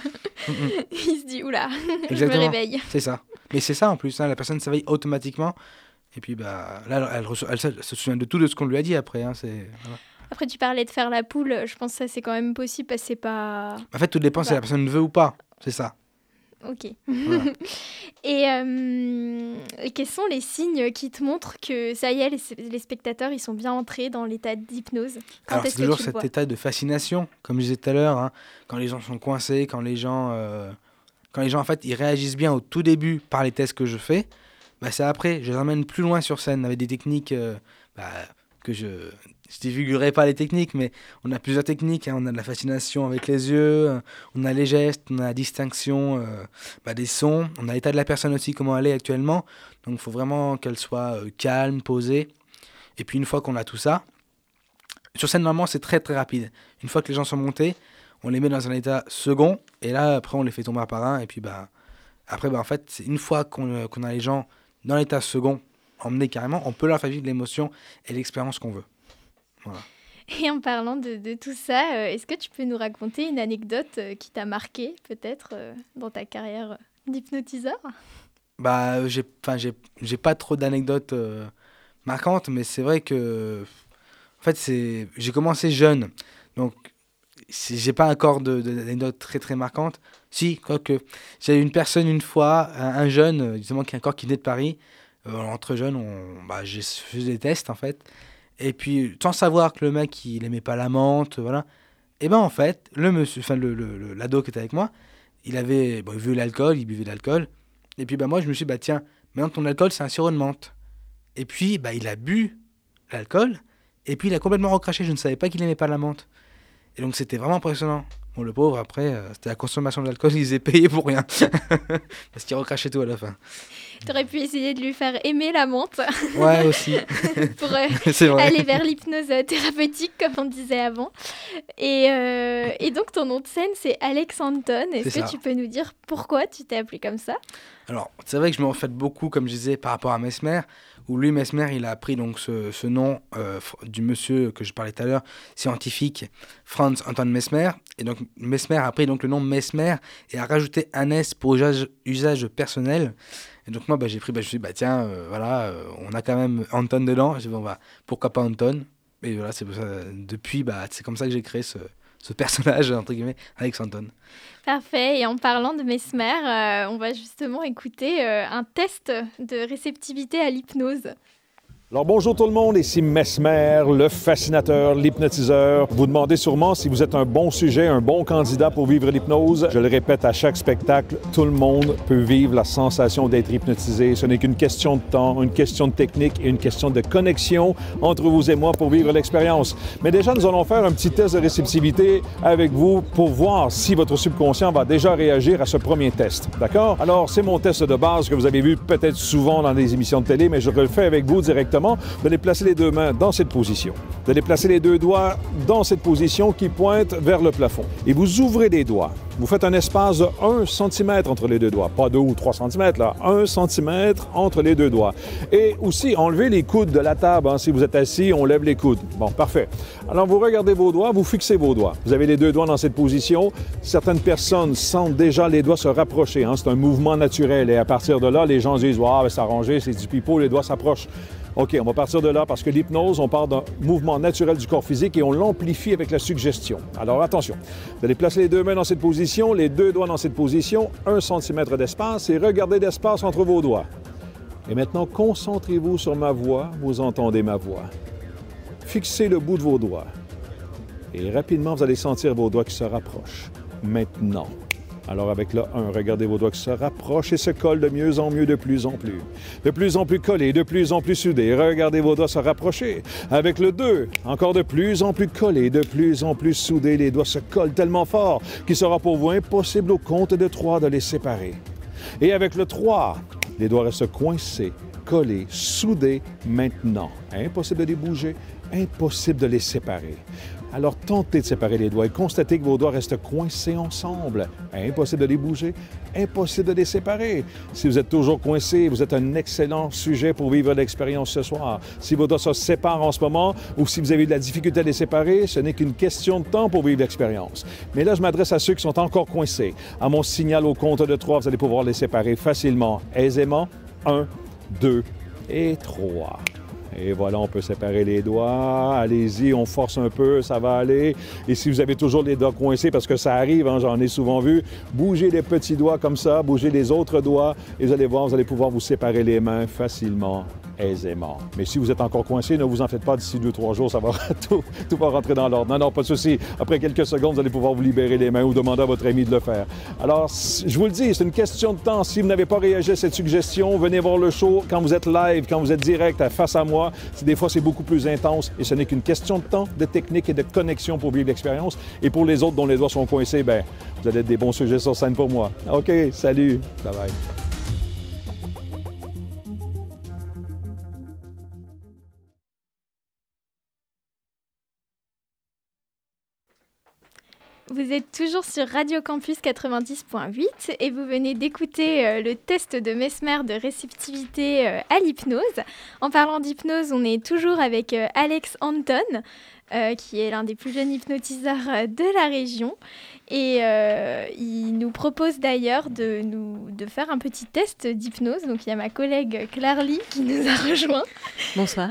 il se dit, oula, je me réveille. C'est ça. Mais c'est ça en plus. Hein, la personne s'éveille automatiquement. Et puis bah, là, elle, elle, elle, elle se souvient de tout de ce qu'on lui a dit après. Hein, c'est... Voilà. Après, tu parlais de faire la poule. Je pense que ça, c'est quand même possible parce que c'est pas... En fait, tout dépend bah. si la personne veut ou pas. C'est ça. Ok. Voilà. et, euh, et quels sont les signes qui te montrent que ça y est, les, les spectateurs, ils sont bien entrés dans l'état d'hypnose? Quand Alors, c'est toujours cet état de fascination, comme je disais tout à l'heure, hein, quand les gens sont coincés, quand les gens, euh, quand les gens, en fait, ils réagissent bien au tout début par les tests que je fais, bah, c'est après, je les emmène plus loin sur scène avec des techniques euh, bah, que je... Je ne divulguerai pas les techniques, mais on a plusieurs techniques. Hein. On a de la fascination avec les yeux, euh, on a les gestes, on a la distinction euh, bah, des sons, on a l'état de la personne aussi, comment elle est actuellement. Donc il faut vraiment qu'elle soit euh, calme, posée. Et puis une fois qu'on a tout ça, sur scène, normalement, c'est très très rapide. Une fois que les gens sont montés, on les met dans un état second, et là, après, on les fait tomber un par un. Et puis bah, après, bah, en fait, c'est une fois qu'on, euh, qu'on a les gens dans l'état second, emmener carrément, on peut leur faire vivre l'émotion et l'expérience qu'on veut. Voilà. Et en parlant de, de tout ça, euh, est-ce que tu peux nous raconter une anecdote euh, qui t'a marqué, peut-être, euh, dans ta carrière d'hypnotiseur ? Bah, j'ai, enfin, j'ai, j'ai pas trop d'anecdotes euh, marquantes, mais c'est vrai que, en fait, c'est, j'ai commencé jeune, donc c'est, j'ai pas encore de, de, d'anecdotes très très marquantes. Si, quoique, j'ai eu une personne une fois, un, un jeune, justement, qui est encore qui venait de Paris. Euh, entre jeunes, on, bah, j'ai fait des tests en fait. Et puis, sans savoir que le mec, il aimait pas la menthe, voilà. Et ben en fait, le monsieur, enfin le, le, le- l'ado qui était avec moi, il avait, bon, il buvait l'alcool, il buvait de l'alcool. Et puis ben moi, je me suis dit, bah tiens, maintenant ton alcool, c'est un sirop de menthe. Et puis, bah il a bu l'alcool, et puis il a complètement recraché. Je ne savais pas qu'il aimait pas la menthe. Et donc c'était vraiment impressionnant. Bon, le pauvre, après, euh, c'était la consommation d'alcool, il s'est payé pour rien. Parce qu'il recrachait tout à la fin. T'aurais pu essayer de lui faire aimer la menthe Ouais, aussi. pour euh, C'est vrai. aller vers l'hypnose euh, thérapeutique, comme on disait avant. Et, euh, et donc, ton nom de scène, c'est Alex Anton. Est-ce C'est que ça. tu peux nous dire pourquoi tu t'es appelé comme ça ? Alors, c'est vrai que je me reflète beaucoup, comme je disais, par rapport à Mesmer, où lui, Mesmer, il a pris donc ce, ce nom euh, fr- du monsieur que je parlais tout à l'heure, scientifique, Franz Anton Mesmer. Et donc, Mesmer a pris donc le nom Mesmer et a rajouté un S pour usage, usage personnel. Et donc, moi, bah, j'ai pris, bah, je me suis dit, bah, tiens, euh, voilà, euh, on a quand même Anton dedans. J'ai dit, bon, bah, pourquoi pas Anton ? Et voilà, c'est pour ça, depuis, bah, c'est comme ça que j'ai créé ce, ce personnage, entre guillemets, Alex Anton. Parfait. Et en parlant de Mesmer, euh, on va justement écouter euh, un test de réceptivité à l'hypnose. Alors bonjour tout le monde, ici Mesmer, le fascinateur, l'hypnotiseur. Vous demandez sûrement si vous êtes un bon sujet, un bon candidat pour vivre l'hypnose. Je le répète à chaque spectacle, tout le monde peut vivre la sensation d'être hypnotisé. Ce n'est qu'une question de temps, une question de technique et une question de connexion entre vous et moi pour vivre l'expérience. Mais déjà, nous allons faire un petit test de réceptivité avec vous pour voir si votre subconscient va déjà réagir à ce premier test. D'accord? Alors, c'est mon test de base que vous avez vu peut-être souvent dans des émissions de télé, mais je le fais avec vous directement. Vous allez placer les deux mains dans cette position. Vous allez placer les deux doigts dans cette position qui pointe vers le plafond. Et vous ouvrez les doigts. Vous faites un espace de un centimètre entre les deux doigts. Pas deux ou trois centimètres, là. un centimètre entre les deux doigts. Et aussi, enlevez les coudes de la table. Hein. Si vous êtes assis, on lève les coudes. Bon, parfait. Alors, vous regardez vos doigts, vous fixez vos doigts. Vous avez les deux doigts dans cette position. Certaines personnes sentent déjà les doigts se rapprocher. Hein. C'est un mouvement naturel. Et à partir de là, les gens disent « Ah, ben, c'est arrangé, c'est du pipeau, les doigts s'approchent. » OK, on va partir de là parce que l'hypnose, on part d'un mouvement naturel du corps physique et on l'amplifie avec la suggestion. Alors attention, vous allez placer les deux mains dans cette position, les deux doigts dans cette position, un centimètre d'espace et regardez l'espace entre vos doigts. Et maintenant, concentrez-vous sur ma voix, vous entendez ma voix. Fixez le bout de vos doigts. Et rapidement, vous allez sentir vos doigts qui se rapprochent. Maintenant. Alors avec le un, regardez vos doigts qui se rapprochent et se collent de mieux en mieux, de plus en plus. De plus en plus collés, de plus en plus soudés. Regardez vos doigts se rapprocher. Avec le deux, encore de plus en plus collés, de plus en plus soudés. Les doigts se collent tellement fort qu'il sera pour vous impossible au compte de trois de les séparer. Et avec le trois, les doigts restent coincés, collés, soudés maintenant. Impossible de les bouger, impossible de les séparer. Alors, tentez de séparer les doigts et constatez que vos doigts restent coincés ensemble. Impossible de les bouger, impossible de les séparer. Si vous êtes toujours coincé, vous êtes un excellent sujet pour vivre l'expérience ce soir. Si vos doigts se séparent en ce moment ou si vous avez de la difficulté à les séparer, ce n'est qu'une question de temps pour vivre l'expérience. Mais là, je m'adresse à ceux qui sont encore coincés. À mon signal au compte de trois, vous allez pouvoir les séparer facilement, aisément. Un, deux et trois. Et voilà, on peut séparer les doigts. Allez-y, on force un peu, ça va aller. Et si vous avez toujours les doigts coincés, parce que ça arrive, hein, j'en ai souvent vu, bougez les petits doigts comme ça, bougez les autres doigts, et vous allez voir, vous allez pouvoir vous séparer les mains facilement, aisément. Mais si vous êtes encore coincé, ne vous en faites pas, d'ici deux, trois jours, ça va tout, tout va rentrer dans l'ordre. Non, non, pas de souci. Après quelques secondes, vous allez pouvoir vous libérer les mains ou demander à votre ami de le faire. Alors, je vous le dis, c'est une question de temps. Si vous n'avez pas réagi à cette suggestion, venez voir le show quand vous êtes live, quand vous êtes direct face à moi. Des fois, c'est beaucoup plus intense et ce n'est qu'une question de temps, de technique et de connexion pour vivre l'expérience. Et pour les autres dont les doigts sont coincés, bien, vous allez être des bons sujets sur scène pour moi. OK, salut, bye bye. Vous êtes toujours sur Radio Campus quatre-vingt-dix point huit et vous venez d'écouter euh, le test de Mesmer de réceptivité euh, à l'hypnose. En parlant d'hypnose, on est toujours avec euh, Alex Anton, euh, qui est l'un des plus jeunes hypnotiseurs euh, de la région. Et euh, il nous propose d'ailleurs de, nous, de faire un petit test d'hypnose. Donc il y a ma collègue Clarly qui nous a rejoint. Bonsoir.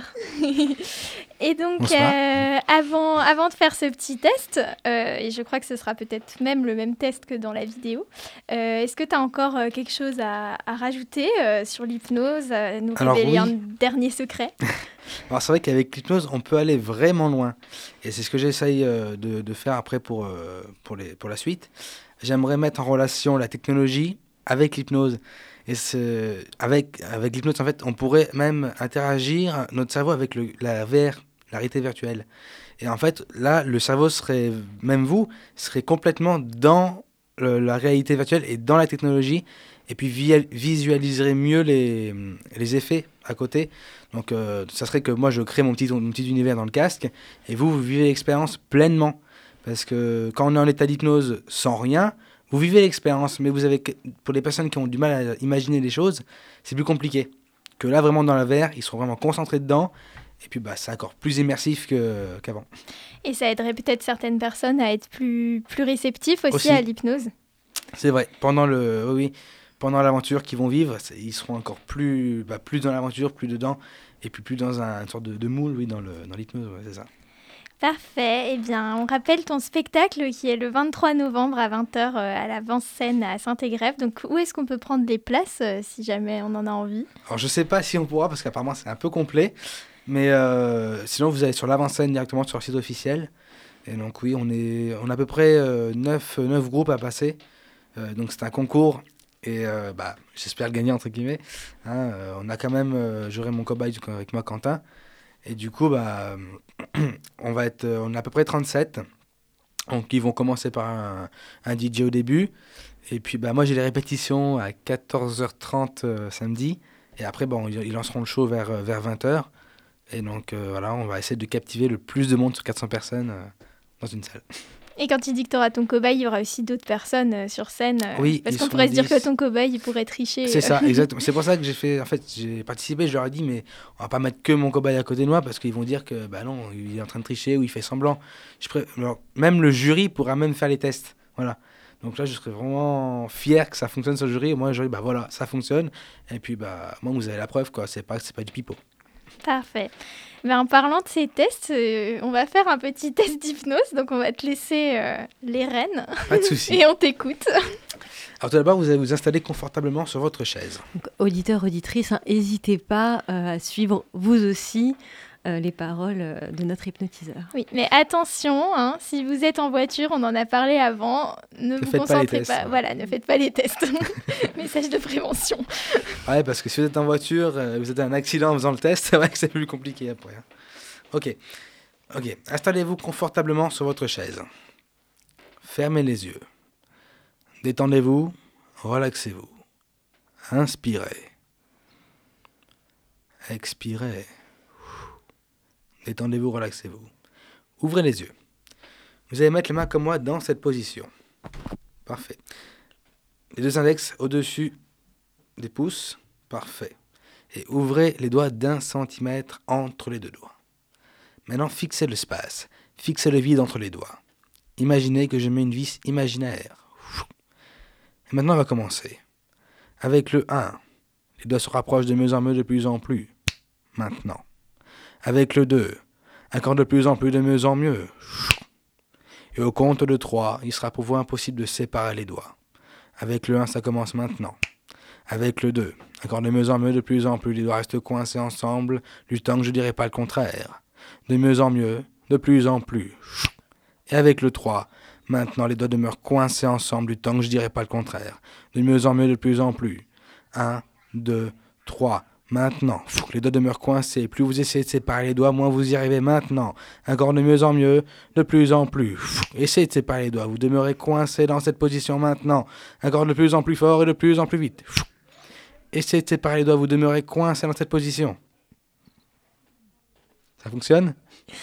Et donc, Bonsoir. euh, avant, avant de faire ce petit test, euh, et je crois que ce sera peut-être même le même test que dans la vidéo, euh, est-ce que tu as encore euh, quelque chose à, à rajouter euh, sur l'hypnose, à nous Alors, révéler oui. un dernier secret? Alors c'est vrai qu'avec l'hypnose, on peut aller vraiment loin. Et c'est ce que j'essaye euh, de, de faire après pour, euh, pour, les, pour la suite. J'aimerais mettre en relation la technologie avec l'hypnose. Et c'est- avec, avec l'hypnose, en fait, on pourrait même interagir notre cerveau avec le, la V R, la réalité virtuelle. Et en fait, là, le cerveau serait, même vous, serait complètement dans le- la réalité virtuelle et dans la technologie. Et puis vi- visualiserait mieux les, les effets à côté. Donc, euh, ça serait que moi, je crée mon petit, mon petit univers dans le casque. Et vous, vous vivez l'expérience pleinement. Parce que quand on est en état d'hypnose sans rien, vous vivez l'expérience, mais vous avez, que- pour les personnes qui ont du mal à imaginer les choses, c'est plus compliqué. Que là, vraiment dans la V R, ils sont vraiment concentrés dedans. Et puis, bah, c'est encore plus immersif que- qu'avant. Et ça aiderait peut-être certaines personnes à être plus, plus réceptifs aussi, Aussi. à l'hypnose. C'est vrai. Pendant le, oui, oui, pendant l'aventure qu'ils vont vivre, c'est- ils seront encore plus, bah, plus dans l'aventure, plus dedans, et puis plus dans un, une sorte de, de moule, oui, dans le, dans l'hypnose, ouais, c'est ça. Parfait. Eh bien, on rappelle ton spectacle qui est le vingt-trois novembre à vingt heures euh, à la Vincennes à Saint-Égrève. Donc, où est-ce qu'on peut prendre des places euh, si jamais on en a envie? Alors, je sais pas si on pourra, parce qu'apparemment, c'est un peu complet, mais euh, sinon, vous allez sur l'avant-scène directement sur le site officiel. Et donc, oui, on, est, on a à peu près euh, neuf groupes à passer. Euh, donc, c'est un concours. Et euh, bah, j'espère le gagner, entre guillemets. Hein, euh, on a quand même, euh, j'aurai mon cobaye du coup, avec moi, Quentin. Et du coup, bah, on va être, euh, on est à peu près trente-sept. Donc, ils vont commencer par un, un D J au début. Et puis, bah, moi, j'ai les répétitions à quatorze heures trente euh, samedi. Et après, bon, ils, ils lanceront le show vers, euh, vers vingt heures. Et donc, euh, voilà, on va essayer de captiver le plus de monde sur quatre cents personnes euh, dans une salle. Et quand tu dis que tu auras ton cobaye, il y aura aussi d'autres personnes euh, sur scène. euh, Oui, parce ils qu'on seront pourrait se dire dix. que ton cobaye, il pourrait tricher. C'est euh. ça, exactement. C'est pour ça que j'ai fait, en fait, j'ai participé. Je leur ai dit, mais on va pas mettre que mon cobaye à côté de moi parce qu'ils vont dire que, bah non, il est en train de tricher ou il fait semblant. Je pré- Alors, même le jury pourra même faire les tests. Voilà. Donc là, je serais vraiment fier que ça fonctionne sur le jury. Et moi, le jury, bah voilà, ça fonctionne. Et puis, bah, moi, vous avez la preuve, quoi. C'est pas, c'est pas du pipeau. Parfait. Ben, en parlant de ces tests, euh, on va faire un petit test d'hypnose. Donc, on va te laisser euh, les rênes Pas de souci. et on t'écoute. Alors, tout d'abord, vous allez vous installer confortablement sur votre chaise. Donc, auditeurs, auditrices, hein, n'hésitez pas euh, à suivre vous aussi euh, les paroles euh, de notre hypnotiseur. Oui, mais attention, hein, si vous êtes en voiture, on en a parlé avant, ne, vous faites pas les concentrez tests, pas. ouais. Voilà, ne faites pas les tests. Message de prévention. Ouais, parce que si vous êtes en voiture, euh, vous êtes un accident en faisant le test, c'est vrai que c'est plus compliqué après. hein. Ok. Ok. Installez-vous confortablement sur votre chaise. Fermez les yeux. Détendez-vous. Relaxez-vous. Inspirez. Expirez. Détendez-vous, relaxez-vous. Ouvrez les yeux. Vous allez mettre les mains comme moi dans cette position. Parfait. Les deux index au-dessus des pouces. Parfait. Et ouvrez les doigts d'un centimètre entre les deux doigts. Maintenant, fixez l'espace. Fixez le vide entre les doigts. Imaginez que je mets une vis imaginaire. Et maintenant, on va commencer. Avec le un, les doigts se rapprochent de mieux en mieux, de plus en plus. Maintenant. Avec le deux, encore de plus en plus, de mieux en mieux. Et au compte de trois, il sera pour vous impossible de séparer les doigts. Avec le un, ça commence maintenant. Avec le deux, encore de mieux en mieux, de plus en plus, les doigts restent coincés ensemble, du temps que je dirais pas le contraire. De mieux en mieux, de plus en plus. Et avec le trois, maintenant les doigts demeurent coincés ensemble, du temps que je dirais pas le contraire. De mieux en mieux, de plus en plus. un, deux, trois. Maintenant, les doigts demeurent coincés. Plus vous essayez de séparer les doigts, moins vous y arrivez maintenant. Encore de mieux en mieux, de plus en plus. Essayez de séparer les doigts. Vous demeurez coincé dans cette position maintenant. Encore de plus en plus fort et de plus en plus vite. Essayez de séparer les doigts. Vous demeurez coincé dans cette position. Ça fonctionne ?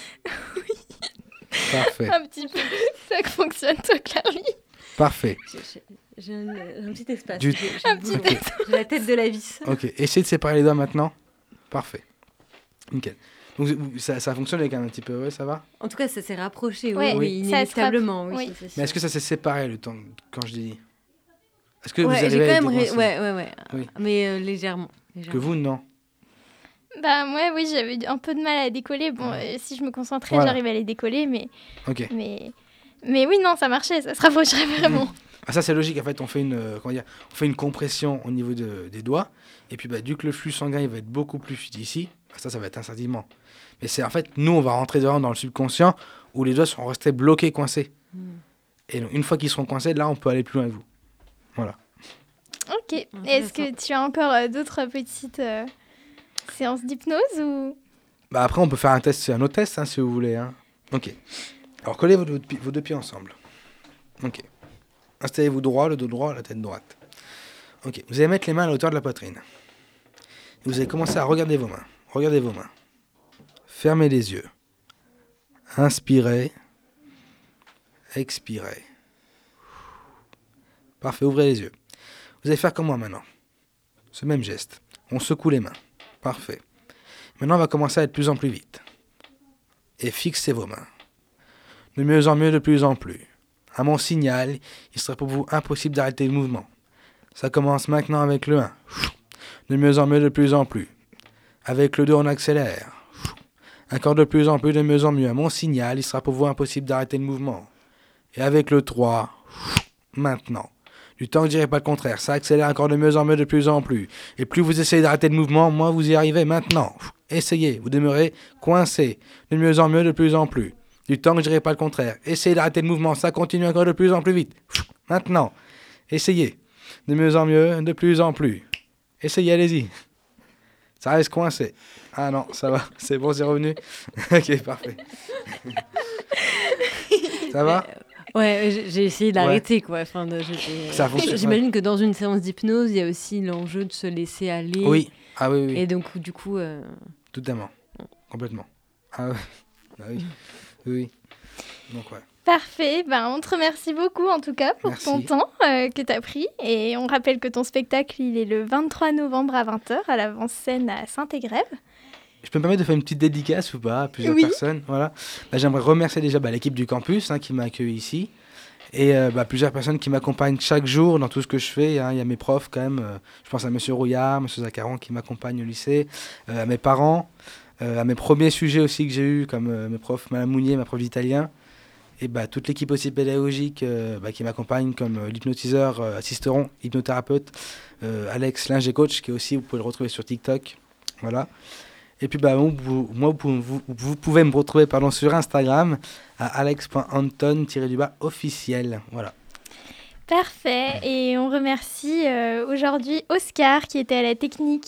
Parfait. Un petit peu. C'est ça que fonctionne, toi, Clarly. Parfait. J'ai- j'ai- J'ai un, un petit espace. Du- J'ai- j'ai Un le petit bout- j'ai la tête de la vis. Ok, essayez de séparer les doigts maintenant. Parfait. Nickel. Donc vous- ça, ça fonctionne quand même un petit peu, ouais, ça va? En tout cas, ça s'est rapproché, Ouais, oui, oui, ça se rapp- inéluctablement. Oui, oui. ça, c'est sûr. Mais est-ce que ça s'est séparé le temps quand je dis? Est-ce que vous Ouais, j'ai arrivez à quand même. les ré- décoincer? Ouais, ouais, ouais. Oui. Mais euh, légèrement. légèrement. Que vous, non? Bah, moi, oui, j'avais un peu de mal à décoller. Bon, euh, si je me concentrais, Voilà. j'arrivais à les décoller, mais, Ok. mais, mais oui, non, ça marchait, ça se rapprocherait vraiment. Ah, ça c'est logique, en fait on fait une, euh, comment dire, on fait une compression au niveau de- des doigts, et puis bah, vu que le flux sanguin il va être beaucoup plus fluide ici, bah, ça ça va être instinctivement. Mais c'est en fait, nous on va rentrer vraiment dans le subconscient, où les doigts sont restés bloqués, coincés. Mm. Et donc, une fois qu'ils seront coincés, là on peut aller plus loin avec vous. Voilà. Ok. Intéressant. Est-ce que tu as encore euh, d'autres petites euh, séances d'hypnose ou... Bah, après on peut faire un test, un autre test hein, si vous voulez. Hein. Ok. Alors collez vos deux, pi- vos deux pieds ensemble. Ok. Installez-vous droit, le dos droit, la tête droite. Ok. Vous allez mettre les mains à la hauteur de la poitrine. Et vous allez commencer à regarder vos mains. Regardez vos mains. Fermez les yeux. Inspirez. Expirez. Parfait, ouvrez les yeux. Vous allez faire comme moi maintenant. Ce même geste. On secoue les mains. Parfait. Maintenant, on va commencer à être de plus en plus vite. Et fixez vos mains. De mieux en mieux, de plus en plus. À mon signal, il serait pour vous impossible d'arrêter le mouvement. Ça commence maintenant avec le un. De mieux en mieux, de plus en plus. Avec le deux, on accélère. Encore de plus en plus, de mieux en mieux. À mon signal, il sera pour vous impossible d'arrêter le mouvement. Et avec le trois, maintenant. Du temps que je dirais pas le contraire, ça accélère encore de mieux en mieux, de plus en plus. Et plus vous essayez d'arrêter le mouvement, moins vous y arrivez maintenant. Essayez, vous demeurez coincé. De mieux en mieux, de plus en plus. Du temps que je dirais pas le contraire. Essayez d'arrêter le mouvement, ça continue encore de plus en plus vite. Maintenant, essayez. De mieux en mieux, de plus en plus. Essayez, allez-y. Ça reste coincé. Ah non, ça va, c'est bon, c'est revenu. Ok, parfait. Ça va? Ouais, j'ai j'ai essayé d'arrêter, quoi. Enfin, de, j'étais- Ça fonctionne, J'imagine que dans une séance d'hypnose, il y a aussi l'enjeu de se laisser aller. Oui, ah oui, oui, Et donc, du coup... euh, totalement. Complètement. Ah oui, ah oui. Oui, oui. Donc ouais. Parfait, ben, on te remercie beaucoup en tout cas pour Merci. ton temps euh, que tu as pris. Et on rappelle que ton spectacle, il est le vingt-trois novembre à vingt heures à l'avant-scène à Saint-Égrève. Je peux me permettre de faire une petite dédicace ou pas à plusieurs Oui. personnes, voilà. Bah, j'aimerais remercier déjà bah, l'équipe du campus hein, qui m'a accueilli ici et euh, bah, plusieurs personnes qui m'accompagnent chaque jour dans tout ce que je fais. Hein. Il y a mes profs quand même, euh, je pense à Monsieur Rouillard, Monsieur Zaccaron qui m'accompagnent au lycée, euh, à mes parents, euh, à mes premiers sujets aussi que j'ai eu comme euh, mes profs, Madame Mounier, ma prof d'italien, et bah, toute l'équipe aussi pédagogique euh, bah, qui m'accompagne comme euh, l'hypnotiseur, euh, assisteron, hypnothérapeute, euh, Alex Linger Coach qui est aussi, vous pouvez le retrouver sur TikTok, voilà. Et puis, bah, vous, moi, vous, pouvez- vous, vous pouvez me retrouver pardon, sur Instagram à alex point anton tiret bas officiel. Voilà. Parfait, et on remercie euh, aujourd'hui Oscar qui était à la technique.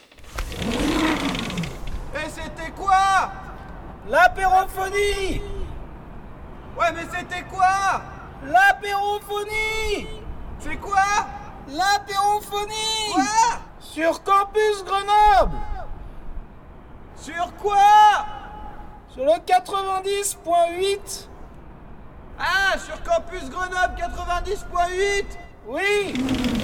Et c'était quoi? L'apérophonie! Ouais, mais c'était quoi? L'apérophonie! C'est quoi? L'apérophonie! Quoi? Sur Campus Grenoble! Sur quoi? Sur le quatre-vingt-dix point huit. Ah, sur Campus Grenoble quatre-vingt-dix point huit. Oui.